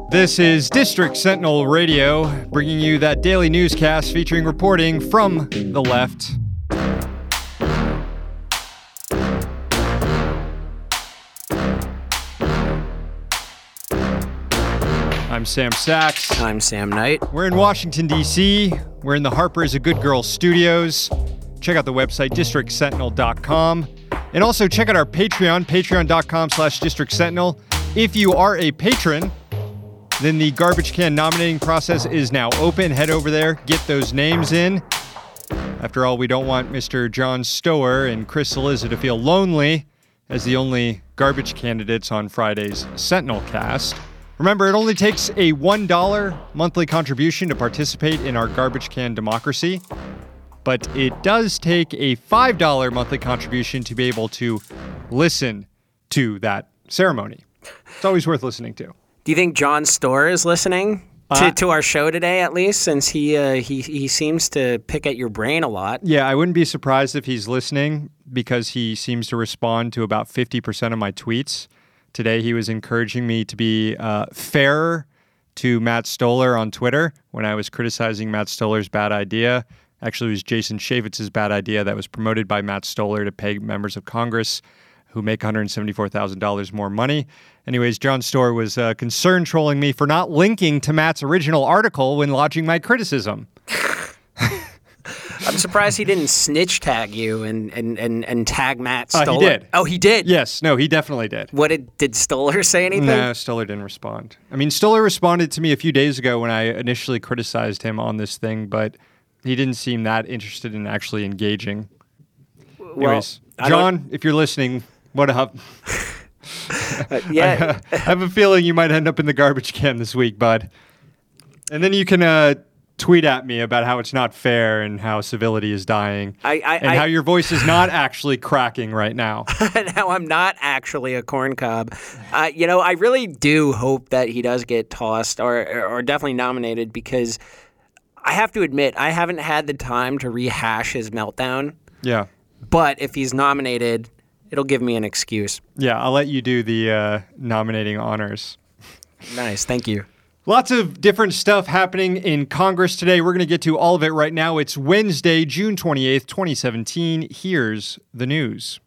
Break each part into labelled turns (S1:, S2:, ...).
S1: This is District Sentinel Radio, bringing you that daily newscast featuring reporting from the left. I'm Sam Sachs.
S2: I'm Sam Knight.
S1: We're in Washington, D.C. We're in the Harper is a Good Girl studios. Check out the website, districtsentinel.com. And also check out our Patreon, patreon.com/districtsentinel. If you are a patron, then the garbage can nominating process is now open. Head over there, get those names in. After all, we don't want Mr. Jon Stowell and Chris Cillizza to feel lonely as the only garbage candidates on Friday's Sentinel cast. Remember, it only takes a $1 monthly contribution to participate in our garbage can democracy, but it does take a $5 monthly contribution to be able to listen to that ceremony. It's always worth listening to.
S2: Do you think Jon Stowell is listening to our show today, at least, since he seems to pick at your brain a lot?
S1: Yeah, I wouldn't be surprised if he's listening because he seems to respond to about 50% of my tweets. Today, he was encouraging me to be fairer to Matt Stoller on Twitter when I was criticizing Matt Stoller's bad idea. Actually, it was Jason Chavitz's bad idea that was promoted by Matt Stoller to pay members of Congress who make $174,000 more money. Anyways, Jon Stowell was concerned trolling me for not linking to Matt's original article when lodging my criticism.
S2: I'm surprised he didn't snitch tag you and tag Matt Stoller.
S1: He did.
S2: Oh, he did?
S1: Yes. No, he definitely did.
S2: What did Stoller say anything?
S1: No, Stoller didn't respond. I mean, Stoller responded to me a few days ago when I initially criticized him on this thing, but he didn't seem that interested in actually engaging. Anyways, John, if you're listening, what up?
S2: Yeah.
S1: I have a feeling you might end up in the garbage can this week, bud. And then you can tweet at me about how it's not fair and how civility is dying and how your voice is not actually cracking right now.
S2: And how I'm not actually a corn cob. I really do hope that he does get tossed or definitely nominated, because I have to admit, I haven't had the time to rehash his meltdown.
S1: Yeah.
S2: But if he's nominated, it'll give me an excuse.
S1: Yeah, I'll let you do the nominating honors.
S2: Nice, thank you.
S1: Lots of different stuff happening in Congress today. We're going to get to all of it right now. It's Wednesday, June 28th, 2017. Here's the news.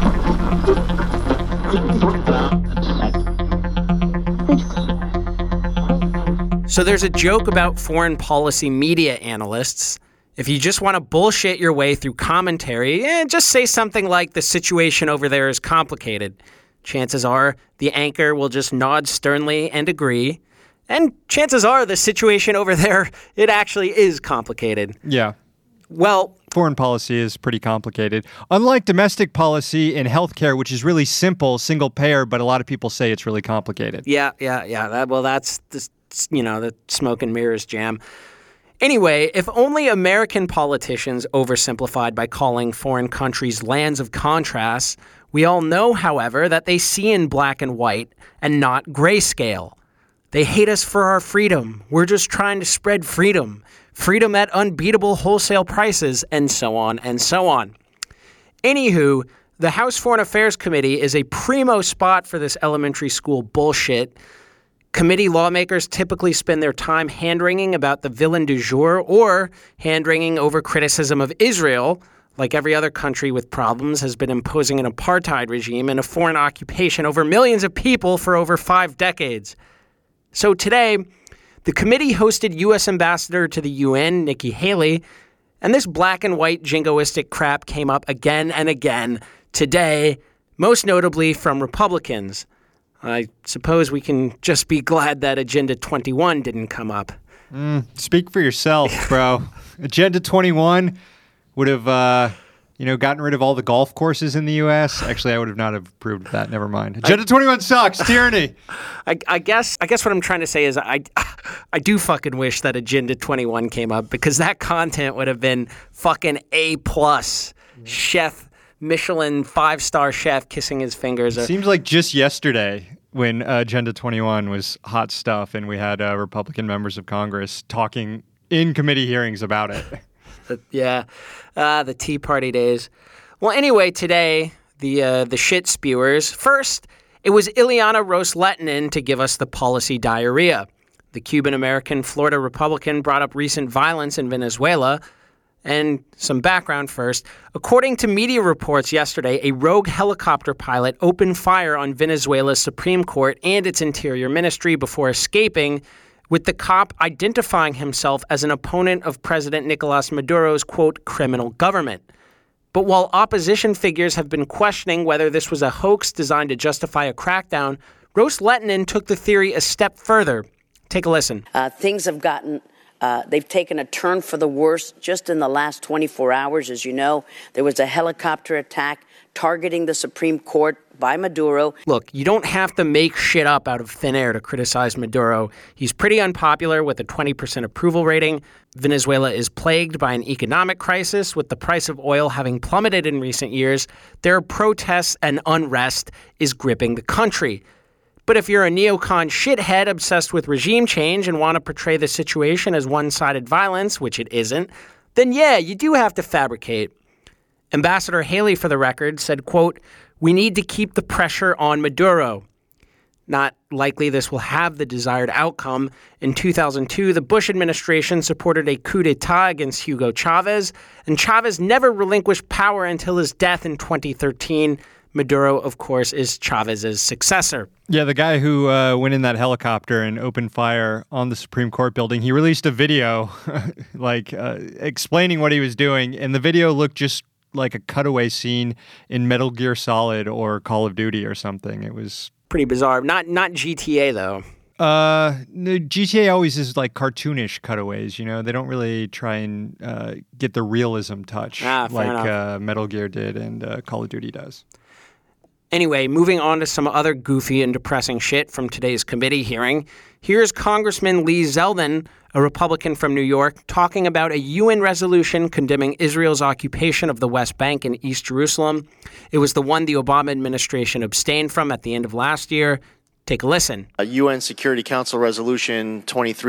S2: So there's a joke about foreign policy media analysts. If you just want to bullshit your way through commentary, just say something like the situation over there is complicated. Chances are the anchor will just nod sternly and agree. And chances are the situation over there, it actually is complicated.
S1: Yeah.
S2: Well,
S1: foreign policy is pretty complicated. Unlike domestic policy in healthcare, which is really simple, single payer, but a lot of people say it's really complicated.
S2: Yeah. That's the smoke and mirrors jam. Anyway, if only American politicians oversimplified by calling foreign countries lands of contrast, we all know, however, that they see in black and white and not grayscale. They hate us for our freedom. We're just trying to spread freedom. Freedom at unbeatable wholesale prices, and so on and so on. Anywho, the House Foreign Affairs Committee is a primo spot for this elementary school bullshit. Committee lawmakers typically spend their time hand-wringing about the villain du jour or hand-wringing over criticism of Israel, like every other country with problems has been imposing an apartheid regime and a foreign occupation over millions of people for over 5 decades. So today, the committee hosted U.S. Ambassador to the UN, Nikki Haley, and this black and white jingoistic crap came up again and again today, most notably from Republicans. I suppose we can just be glad that Agenda 21 didn't come up.
S1: Speak for yourself, bro. Agenda 21 would have, gotten rid of all the golf courses in the U.S. Actually, I would have not approved of that. Never mind. Agenda 21 sucks. Tyranny.
S2: I guess what I'm trying to say is I do fucking wish that Agenda 21 came up, because that content would have been fucking A+. Chef, Michelin 5-star chef kissing his fingers.
S1: Seems like just yesterday when Agenda 21 was hot stuff and we had Republican members of Congress talking in committee hearings about it.
S2: The Tea Party days. Well, anyway, today, the shit spewers. First, It was Ileana Ros-Lehtinen to give us the policy diarrhea. The Cuban-American Florida Republican brought up recent violence in Venezuela. And some background first. According to media reports yesterday, a rogue helicopter pilot opened fire on Venezuela's Supreme Court and its Interior Ministry before escaping, with the cop identifying himself as an opponent of President Nicolas Maduro's, quote, criminal government. But while opposition figures have been questioning whether this was a hoax designed to justify a crackdown, Ros-Lehtinen took the theory a step further. Take a listen.
S3: Things have gotten... they've taken a turn for the worse just in the last 24 hours. As you know, there was a helicopter attack targeting the Supreme Court by Maduro.
S2: Look, you don't have to make shit up out of thin air to criticize Maduro. He's pretty unpopular with a 20% approval rating. Venezuela is plagued by an economic crisis, with the price of oil having plummeted in recent years. There are protests and unrest is gripping the country. But if you're a neocon shithead obsessed with regime change and want to portray the situation as one-sided violence, which it isn't, then yeah, you do have to fabricate. Ambassador Haley, for the record, said, quote, "We need to keep the pressure on Maduro." Not likely this will have the desired outcome. In 2002, the Bush administration supported a coup d'etat against Hugo Chavez, and Chavez never relinquished power until his death in 2013. Maduro, of course, is Chavez's successor.
S1: Yeah, the guy who went in that helicopter and opened fire on the Supreme Court building, he released a video explaining what he was doing, and the video looked just like a cutaway scene in Metal Gear Solid or Call of Duty or something. It was
S2: pretty bizarre. Not GTA, though.
S1: The GTA always is like cartoonish cutaways, you know? They don't really try and get the realism touch like Metal Gear did and Call of Duty does.
S2: Anyway, moving on to some other goofy and depressing shit from today's committee hearing. Here's Congressman Lee Zeldin, a Republican from New York, talking about a UN resolution condemning Israel's occupation of the West Bank and East Jerusalem. It was the one the Obama administration abstained from at the end of last year. Take a listen.
S4: UN Security Council Resolution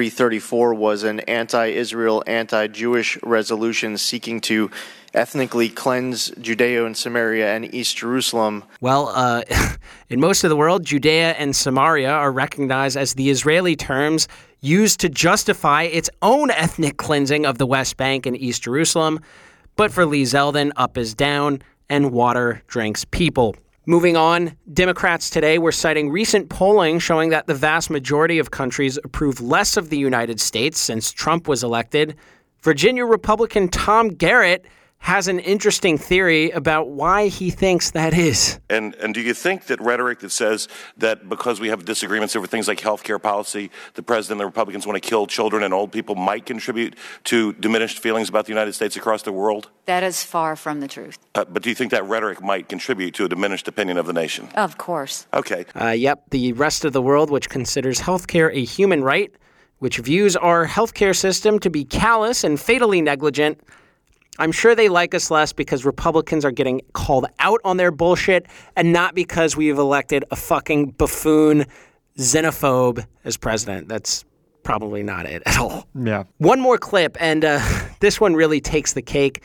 S4: 2334 was an anti-Israel, anti-Jewish resolution seeking to ethnically cleanse Judea and Samaria and East Jerusalem.
S2: Well, in most of the world, Judea and Samaria are recognized as the Israeli terms used to justify its own ethnic cleansing of the West Bank and East Jerusalem. But for Lee Zeldin, up is down, and water drinks people. Moving on, Democrats today were citing recent polling showing that the vast majority of countries approve less of the United States since Trump was elected. Virginia Republican Tom Garrett has an interesting theory about why he thinks that is.
S5: And do you think that rhetoric that says that because we have disagreements over things like health care policy, the president and the Republicans want to kill children and old people might contribute to diminished feelings about the United States across the world?
S6: That is far from the truth.
S5: But do you think that rhetoric might contribute to a diminished opinion of the nation?
S6: Of course.
S5: Okay.
S2: Yep, the rest of the world, which considers health care a human right, which views our healthcare system to be callous and fatally negligent. I'm sure they like us less because Republicans are getting called out on their bullshit and not because we've elected a fucking buffoon xenophobe as president. That's probably not it at all.
S1: Yeah.
S2: One more clip, and this one really takes the cake.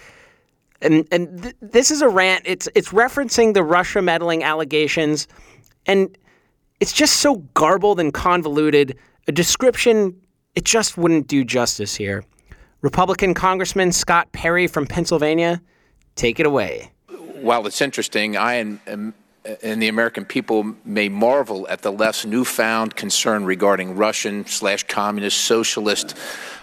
S2: And this is a rant. It's referencing the Russia meddling allegations, and it's just so garbled and convoluted. A description, it just wouldn't do justice here. Republican Congressman Scott Perry from Pennsylvania, take it away.
S7: While it's interesting, I and the American people may marvel at the less newfound concern regarding Russian/communist socialist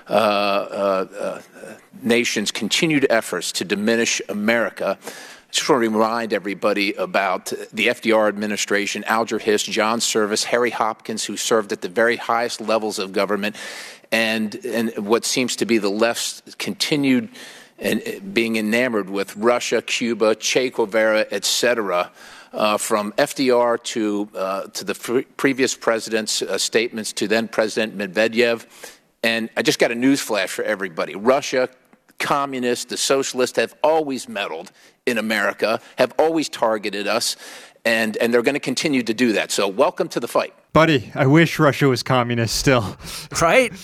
S7: nations' continued efforts to diminish America. I just want to remind everybody about the FDR administration, Alger Hiss, John Service, Harry Hopkins, who served at the very highest levels of government, and what seems to be the left's continued and being enamored with Russia, Cuba, Che Guevara, etc., from FDR to the previous president's statements to then President Medvedev. And I just got a news flash for everybody. Russia, communists, the socialists have always meddled in America, have always targeted us, and they're going to continue to do that. So welcome to the fight.
S1: Buddy, I wish Russia was communist still.
S2: Right?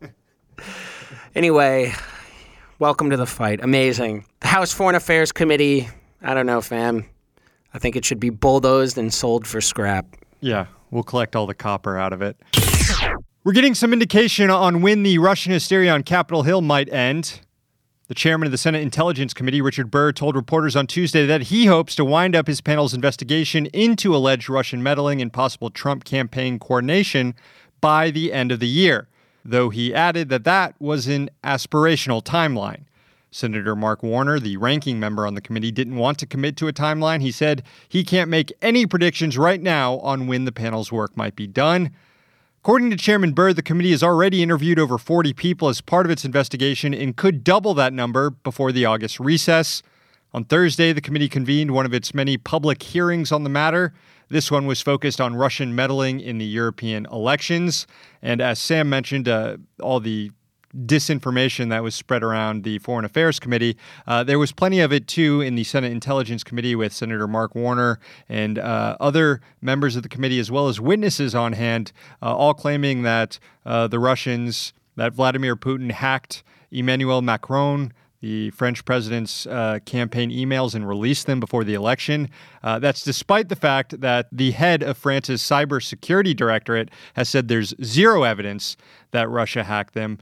S2: Anyway, welcome to the fight. Amazing. The House Foreign Affairs Committee, I don't know, fam. I think it should be bulldozed and sold for scrap.
S1: Yeah, we'll collect all the copper out of it. We're getting some indication on when the Russian hysteria on Capitol Hill might end. The chairman of the Senate Intelligence Committee, Richard Burr, told reporters on Tuesday that he hopes to wind up his panel's investigation into alleged Russian meddling and possible Trump campaign coordination by the end of the year, though he added that that was an aspirational timeline. Senator Mark Warner, the ranking member on the committee, didn't want to commit to a timeline. He said he can't make any predictions right now on when the panel's work might be done. According to Chairman Burr, the committee has already interviewed over 40 people as part of its investigation and could double that number before the August recess. On Thursday, the committee convened one of its many public hearings on the matter. This one was focused on Russian meddling in the European elections. And as Sam mentioned, all the disinformation that was spread around the Foreign Affairs Committee, there was plenty of it, too, in the Senate Intelligence Committee with Senator Mark Warner and other members of the committee, as well as witnesses on hand, all claiming that the Russians, that Vladimir Putin hacked Emmanuel Macron, the French president's campaign emails, and released them before the election. That's despite the fact that the head of France's cybersecurity directorate has said there's zero evidence that Russia hacked them.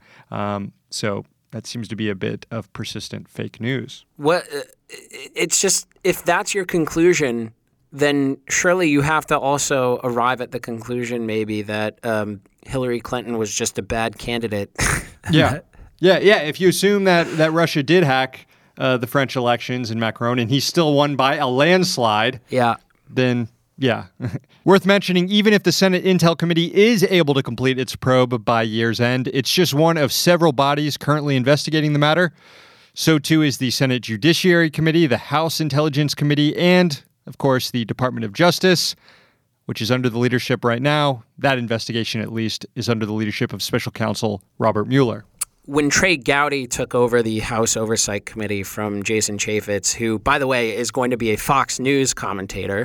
S1: So that seems to be a bit of persistent fake news.
S2: What? It's just, if that's your conclusion, then surely you have to also arrive at the conclusion maybe that Hillary Clinton was just a bad candidate.
S1: Yeah. Yeah. If you assume that Russia did hack the French elections and Macron, and he still won by a landslide, then yeah. Worth mentioning, even if the Senate Intel Committee is able to complete its probe by year's end, it's just one of several bodies currently investigating the matter. So too is the Senate Judiciary Committee, the House Intelligence Committee, and, of course, the Department of Justice, which is under the leadership right now. That investigation, at least, is under the leadership of Special Counsel Robert Mueller.
S2: When Trey Gowdy took over the House Oversight Committee from Jason Chaffetz, who, by the way, is going to be a Fox News commentator,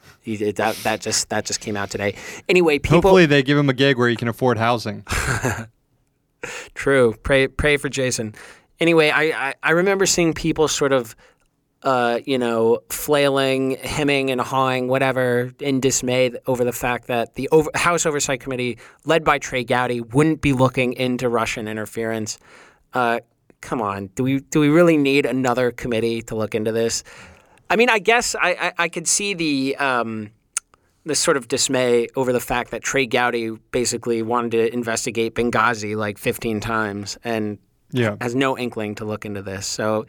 S2: that just came out today. Anyway,
S1: hopefully they give him a gig where he can afford housing.
S2: True. Pray for Jason. Anyway, I remember seeing people sort of, flailing, hemming and hawing, whatever, in dismay over the fact that the House Oversight Committee, led by Trey Gowdy, wouldn't be looking into Russian interference. Come on, do we really need another committee to look into this? I mean, I guess I could see the sort of dismay over the fact that Trey Gowdy basically wanted to investigate Benghazi like 15 times and has no inkling to look into this. So,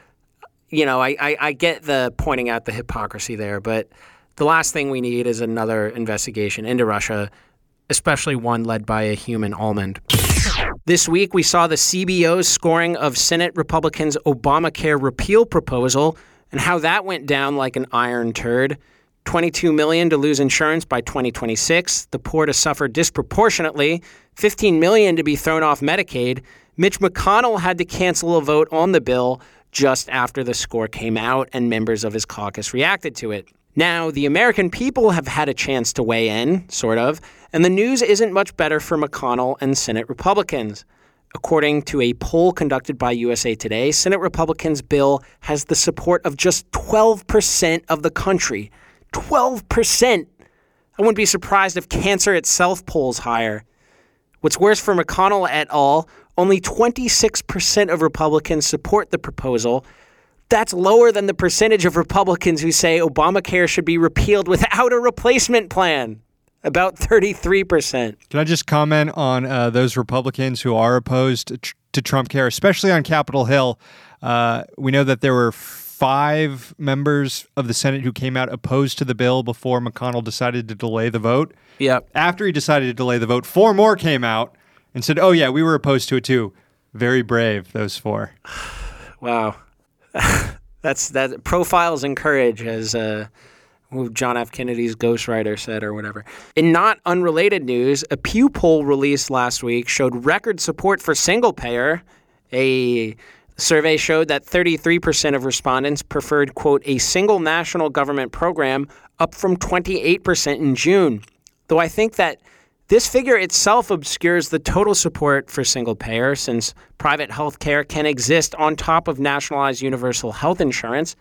S2: I get the pointing out the hypocrisy there, but the last thing we need is another investigation into Russia, especially one led by a human almond. This week, we saw the CBO's scoring of Senate Republicans' Obamacare repeal proposal and how that went down like an iron turd. $22 million to lose insurance by 2026, the poor to suffer disproportionately, $15 million to be thrown off Medicaid. Mitch McConnell had to cancel a vote on the bill just after the score came out and members of his caucus reacted to it. Now, the American people have had a chance to weigh in, sort of, and the news isn't much better for McConnell and Senate Republicans. According to a poll conducted by USA Today, Senate Republicans' bill has the support of just 12% of the country. 12%! I wouldn't be surprised if cancer itself polls higher. What's worse for McConnell et al., only 26% of Republicans support the proposal. That's lower than the percentage of Republicans who say Obamacare should be repealed without a replacement plan. About 33%.
S1: Can I just comment on those Republicans who are opposed to Trump care, especially on Capitol Hill? We know that there were 5 members of the Senate who came out opposed to the bill before McConnell decided to delay the vote.
S2: Yep.
S1: After he decided to delay the vote, 4 more came out and said, oh, yeah, we were opposed to it too. Very brave, those 4.
S2: Wow. That profiles in courage, as John F. Kennedy's ghostwriter said, or whatever. In not unrelated news, a Pew poll released last week showed record support for single-payer. A survey showed that 33% of respondents preferred, quote, a single national government program, up from 28% in June. Though I think that this figure itself obscures the total support for single-payer, since private health care can exist on top of nationalized universal health insurance.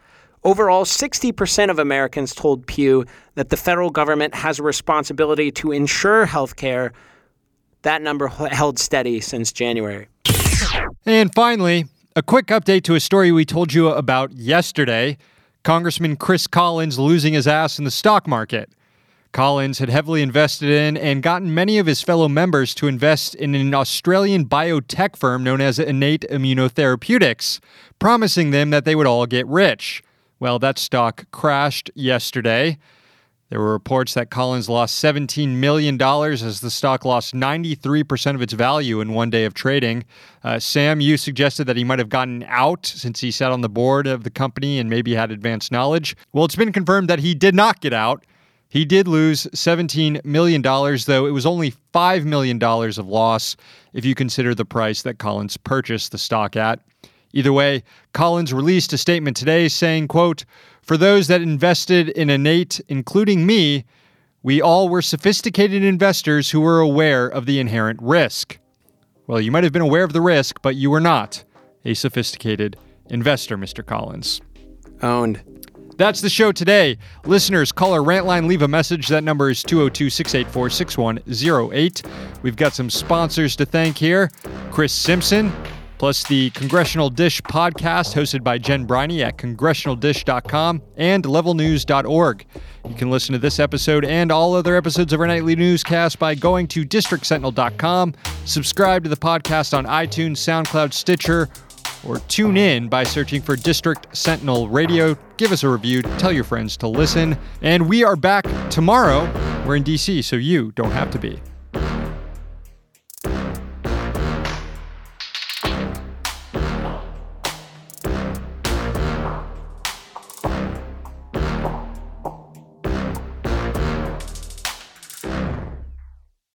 S2: Overall, 60% of Americans told Pew that the federal government has a responsibility to ensure health care. That number held steady since January.
S1: And finally, a quick update to a story we told you about yesterday. Congressman Chris Collins losing his ass in the stock market. Collins had heavily invested in and gotten many of his fellow members to invest in an Australian biotech firm known as Innate Immunotherapeutics, promising them that they would all get rich. Well, that stock crashed yesterday. There were reports that Collins lost $17 million as the stock lost 93% of its value in one day of trading. Sam, you suggested that he might have gotten out since he sat on the board of the company and maybe had advanced knowledge. Well, it's been confirmed that he did not get out. He did lose $17 million, though it was only $5 million of loss if you consider the price that Collins purchased the stock at. Either way, Collins released a statement today saying, quote, "For those that invested in Innate, including me, we all were sophisticated investors who were aware of the inherent risk." Well, you might have been aware of the risk, but you were not a sophisticated investor, Mr. Collins.
S2: Owned.
S1: That's the show today. Listeners, call our rant line, leave a message. That number is 202-684-6108. We've got some sponsors to thank here. Chris Simpson, plus the Congressional Dish podcast hosted by Jen Briney at congressionaldish.com and levelnews.org. You can listen to this episode and all other episodes of our nightly newscast by going to districtsentinel.com, subscribe to the podcast on iTunes, SoundCloud, Stitcher, or tune in by searching for District Sentinel Radio. Give us a review, tell your friends to listen. And we are back tomorrow. We're in D.C., so you don't have to be.